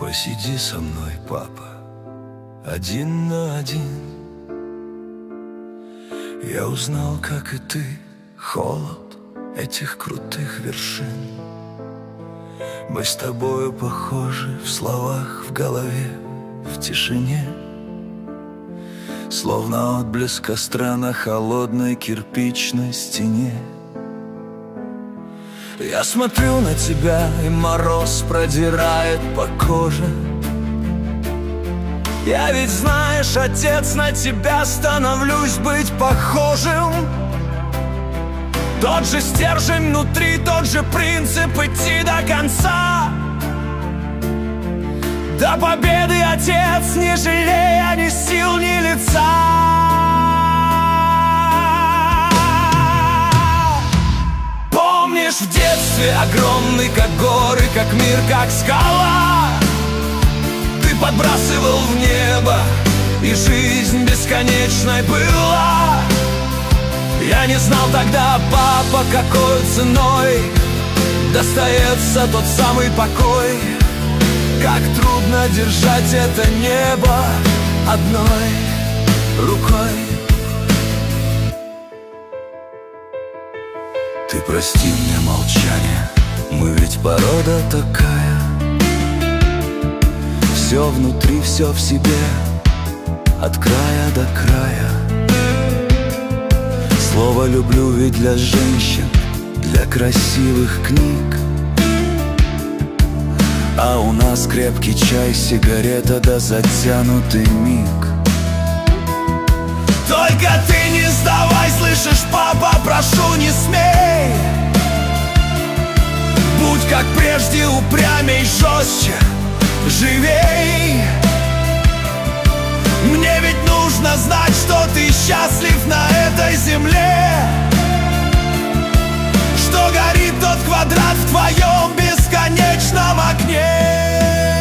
Посиди со мной, папа, один на один. Я узнал, как и ты, холод этих крутых вершин. Мы с тобою похожи в словах, в голове, в тишине. Словно отблеск костра на холодной кирпичной стене. Я смотрю на тебя, и мороз продирает по коже. Я ведь, знаешь, отец, на тебя становлюсь быть похожим. Тот же стержень внутри, тот же принцип идти до конца. До победы, отец, не жалея ни сил, ни лица. Помнишь, в детстве огромный, как горы, как мир, как скала. Ты подбрасывал в небо, и жизнь бесконечной была. Я не знал тогда, папа, какой ценой достается тот самый покой. Как трудно держать это небо одной рукой. Ты прости мне молчание, мы ведь порода такая. Все внутри, все в себе, от края до края. Слово люблю ведь для женщин, для красивых книг. А у нас крепкий чай, сигарета да затянутый миг. Только ты не сдавай, слышишь, папа, прошу, не смей. Будь как прежде упрямей, жестче, живей. Мне ведь нужно знать, что ты счастлив на этой земле, что горит тот квадрат в твоем бесконечном окне.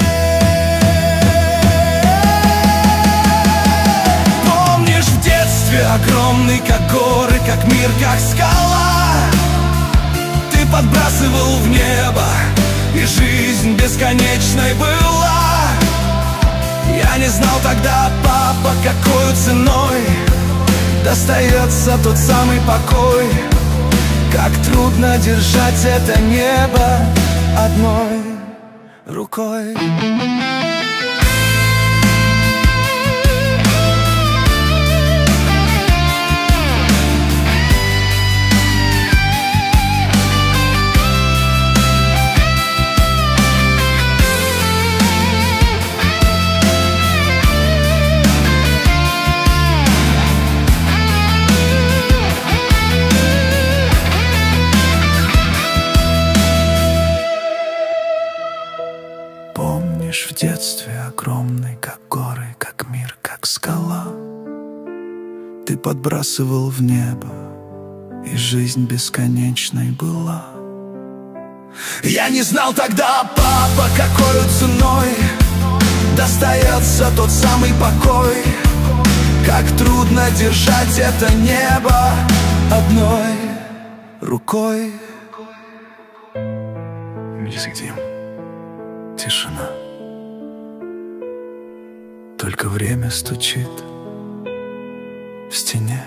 Помнишь, в детстве огромный, как горы, как мир, как скала. Ты подбрасывал в небо, и жизнь бесконечной была. Я не знал тогда, папа, какой ценой достается тот самый покой. Как трудно держать это небо одной рукой. В детстве огромный, как горы, как мир, как скала. Ты подбрасывал в небо, и жизнь бесконечной была. Я не знал тогда, папа, какой ценой достается тот самый покой. Как трудно держать это небо одной рукой. Мизгдим. Тишина. Только время стучит в стене.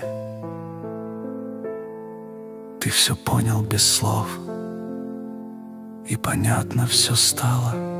Ты все понял без слов, и понятно все стало.